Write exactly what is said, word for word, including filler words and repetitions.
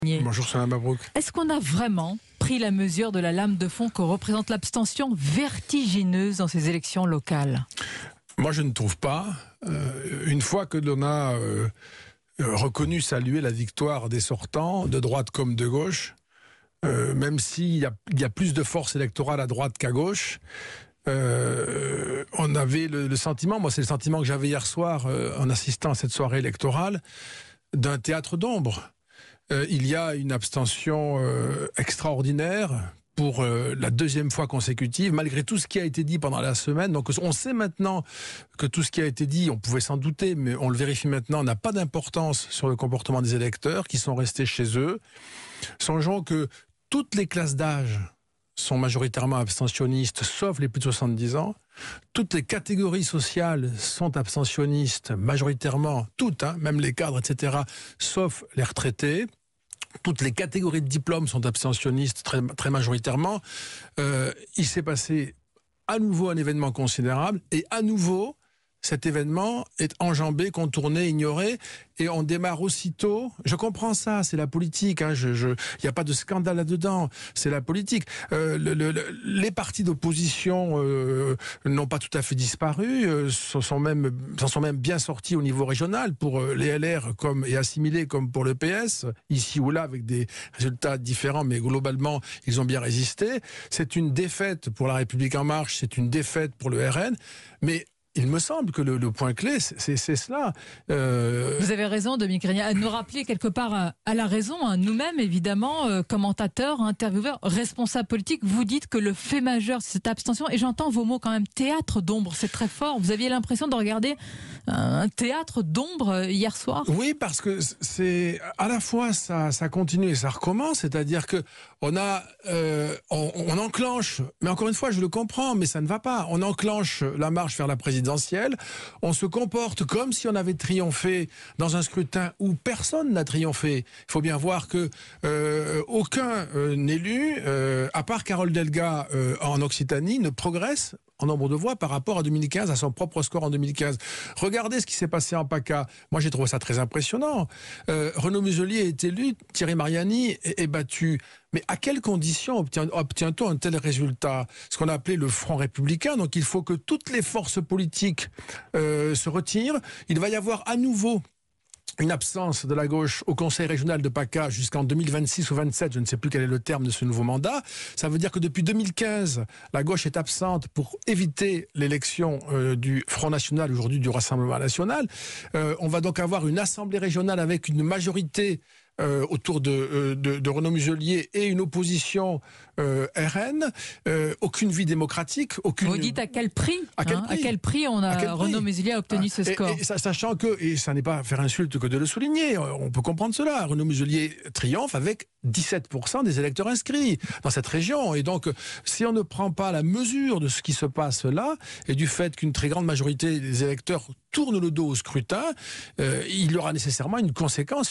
Bonjour Sonia Mabrouk. Est-ce qu'on a vraiment pris la mesure de la lame de fond que représente l'abstention vertigineuse dans ces élections locales? Moi je ne trouve pas. Euh, une fois que l'on a euh, reconnu, salué la victoire des sortants, de droite comme de gauche, euh, même s'il y a, il y a plus de force électorale à droite qu'à gauche, euh, on avait le, le sentiment, moi c'est le sentiment que j'avais hier soir euh, en assistant à cette soirée électorale, d'un théâtre d'ombre. Euh, il y a une abstention euh, extraordinaire pour euh, la deuxième fois consécutive, malgré tout ce qui a été dit pendant la semaine. Donc on sait maintenant que tout ce qui a été dit, on pouvait s'en douter, mais on le vérifie maintenant, n'a pas d'importance sur le comportement des électeurs qui sont restés chez eux. Songeons que toutes les classes d'âge sont majoritairement abstentionnistes, sauf les plus de soixante-dix ans. Toutes les catégories sociales sont abstentionnistes, majoritairement, toutes, hein, même les cadres, et cetera, sauf les retraités. Toutes les catégories de diplômes sont abstentionnistes très, très majoritairement. Euh, il s'est passé à nouveau un événement considérable et à nouveau, cet événement est enjambé, contourné, ignoré, et on démarre aussitôt. Je comprends ça, c'est la politique. Hein, je, je, y a pas de scandale là-dedans. C'est la politique. Euh, le, le, les partis d'opposition euh, n'ont pas tout à fait disparu. Euh, s'en sont même, s'en sont même bien sortis au niveau régional pour euh, les L R comme et assimilés comme pour le P S, ici ou là avec des résultats différents, mais globalement ils ont bien résisté. C'est une défaite pour La République en marche, c'est une défaite pour le R N, mais il me semble que le, le point clé, c'est, c'est cela. Euh... Vous avez raison, Dominique Régnat, à nous rappeler quelque part à, à la raison, hein, nous-mêmes, évidemment, euh, commentateurs, intervieweurs, responsables politiques, vous dites que le fait majeur, c'est cette abstention, et j'entends vos mots quand même, théâtre d'ombre, c'est très fort. Vous aviez l'impression de regarder un théâtre d'ombre hier soir? Oui, parce que c'est à la fois ça, ça continue et ça recommence, c'est-à-dire que on a, euh, on, on enclenche, mais encore une fois, je le comprends, mais ça ne va pas. On enclenche la marche vers la présidentielle, on se comporte comme si on avait triomphé dans un scrutin où personne n'a triomphé. Il faut bien voir que euh, aucun euh, élu, euh, à part Carole Delga euh, en Occitanie, ne progresse en nombre de voix par rapport à deux mille quinze, à son propre score en deux mille quinze. Regardez ce qui s'est passé en PACA. Moi, j'ai trouvé ça très impressionnant. Euh, Renaud Muselier est élu, Thierry Mariani est, est battu. Mais à quelles conditions obtient, obtient-on un tel résultat? Ce qu'on a appelé le Front républicain. Donc il faut que toutes les forces politiques euh, se retirent. Il va y avoir à nouveau une absence de la gauche au Conseil régional de PACA jusqu'en deux mille vingt-six ou vingt-sept, je ne sais plus quel est le terme de ce nouveau mandat. Ça veut dire que depuis deux mille quinze, la gauche est absente pour éviter l'élection euh, du Front national, aujourd'hui du Rassemblement national. Euh, on va donc avoir une assemblée régionale avec une majorité Euh, autour de, euh, de, de Renaud Muselier et une opposition euh, R N, euh, aucune vie démocratique, aucune... Vous dites à quel prix À quel, hein, prix, à quel prix on a quel prix Renaud Muselier a obtenu ah, ce score et, et, sachant que, et ça n'est pas faire insulte que de le souligner, on peut comprendre cela, Renaud Muselier triomphe avec dix-sept pour cent des électeurs inscrits dans cette région. Et donc, si on ne prend pas la mesure de ce qui se passe là, et du fait qu'une très grande majorité des électeurs tournent le dos au scrutin, euh, il y aura nécessairement une conséquence